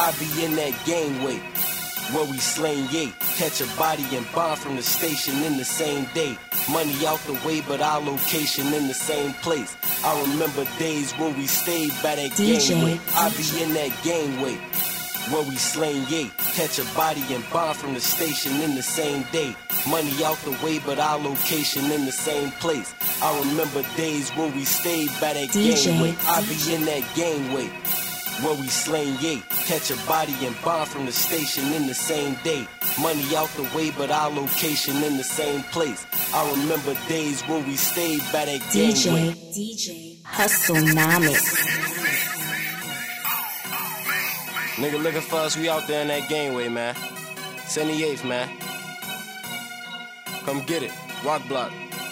I be in that gangway where we slain yay. Catch a body and bomb from the station in the same day. Money out the way, but our location in the same place. I remember days when we stayed by that gangway. I be in that gangway where we slain yay. Catch a body and bomb from the station in the same day. Money out the way, but our location in the same place. I remember days when we stayed by that gangway. I be in that gangway where we slain yay. Catch a body and bomb from the station in the same day. Money out the way, but our location in the same place. I remember days when we stayed by that gangway. DJ Hustlenomics. Nigga looking for us, we out there in that gangway, man. 78th, man. Come get it. Rock block.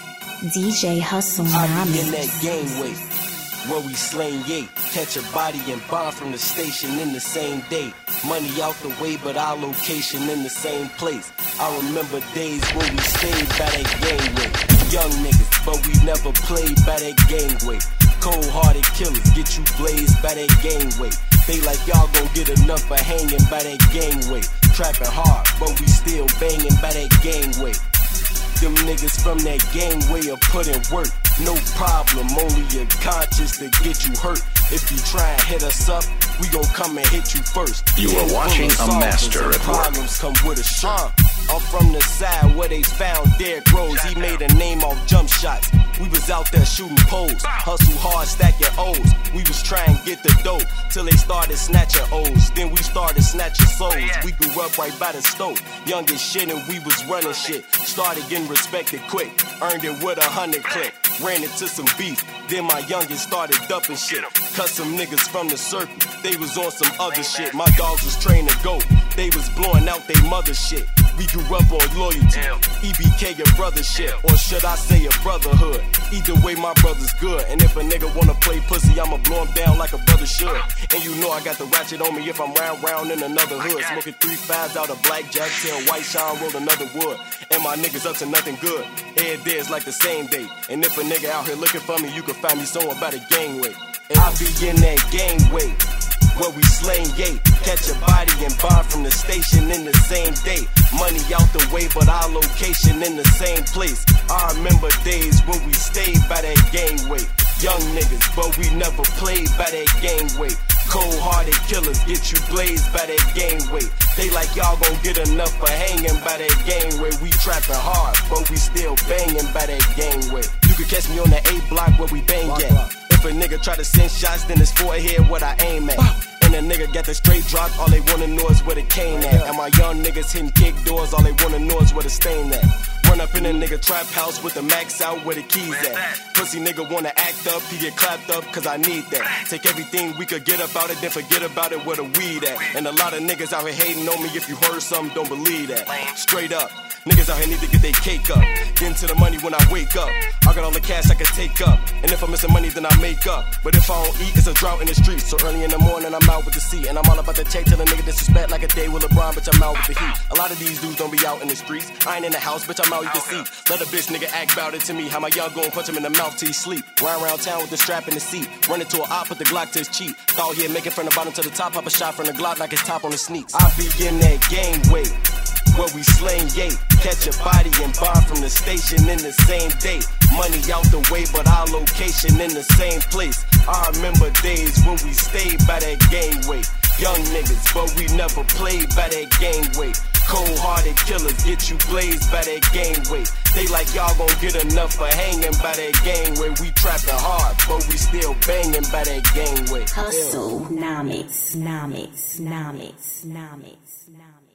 DJ Hustlenomics. I be in that gangway where we slain yay. Catch a body and bomb from the station in the same day. Money out the way, but our location in the same place. I remember days when we stayed by that gangway. Young niggas, but we never played by that gangway. Cold-hearted killers, get you blazed by that gangway. They like y'all gon' get enough for hanging by that gangway. Trapping hard, but we still banging by that gangway. Them niggas from that gangway are putting work. No problem, only your conscience to get you hurt. If you try and hit us up, we gon' come and hit you first. You are watching a master at work. Problems come with a shirt. I'm from the side where they found Derrick Rose. He made a name off jump shots. We was out there shooting poles. Hustle hard, stacking O's. We was trying to get the dope till they started snatching O's. Then we started snatching souls. We grew up right by the stove. Young as shit and we was running shit. Started getting respected quick. Earned it with 100 click. Ran into some beef. Then my youngest started dumping shit. Cut some niggas from the circle. They was on some other shit. My dogs was trained to go. They was blowing out they mother shit. We grew up on loyalty, EBK your brother shit, or should I say a brotherhood? Either way, my brother's good. And if a nigga wanna play pussy, I'ma blow him down like a brother should. And you know I got the ratchet on me if I'm round in another hood. Smoking 3 5s out of blackjack till white shine roll another wood. And my niggas up to nothing good. Every day is like the same day. And if a nigga out here looking for me, you can find me somewhere by the gangway. And I be in that gangway where we slain yay. Catch a body and bomb from the station in the same day. Money out the way, but our location in the same place. I remember days when we stayed by that gangway. Young niggas, but we never played by that gangway. Cold-hearted killers, get you blazed by that gangway. They like y'all gon' get enough for hanging by that gangway. We trapping hard, but we still banging by that gangway. You can catch me on the A block where we bang at. If a nigga try to send shots, then it's forehead what I aim at. And a nigga got the straight drop, all they wanna know is where the cane at. And my young niggas hitting kick doors, all they wanna know is where the stain at. Run up in a nigga trap house with the max out where the keys at. Pussy nigga wanna act up, he get clapped up cause I need that. Take everything we could get about it, then forget about it where the weed at. And a lot of niggas out here hating on me, if you heard something, don't believe that. Straight up. Niggas out here need to get their cake up. Get into the money when I wake up. I got all the cash I can take up. And if I'm missing money, then I make up. But if I don't eat, it's a drought in the streets. So early in the morning, I'm out with the seat. And I'm all about the check till a nigga disrespect like a day with LeBron, bitch, I'm out with the heat. A lot of these dudes don't be out in the streets. I ain't in the house, bitch, I'm out, you can see. Let a bitch nigga act about it to me. How my young gon' punch him in the mouth till he sleep. Ride around town with the strap in the seat. Run into a op, put the Glock to his cheek. Thought he'd make it from the bottom to the top. Pop a shot from the Glock, knock his top on the sneaks. I be in that gangway where we slain yay. Catch a body and bomb from the station in the same day. Money out the way, but our location in the same place. I remember days when we stayed by that gangway. Young niggas, but we never played by that gangway. Cold-hearted killers, get you blazed by that gangway. They like y'all gon' get enough for hanging by that gangway. We trapping hard, but we still banging by that gangway. Hustlenomics, nomics.